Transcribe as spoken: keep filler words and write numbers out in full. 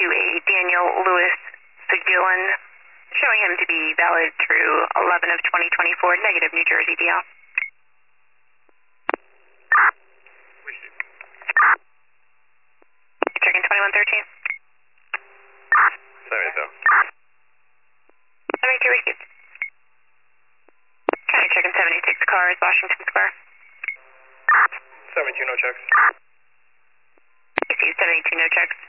a Daniel Lewis Sagillan, showing him to be valid through eleven of twenty twenty-four, negative New Jersey D L. Checking twenty-one thirteen. seventy-two. seventy-two received. County checking seventy-six cars, Washington Square. seventy-two, no checks. Received seventy-two, no checks.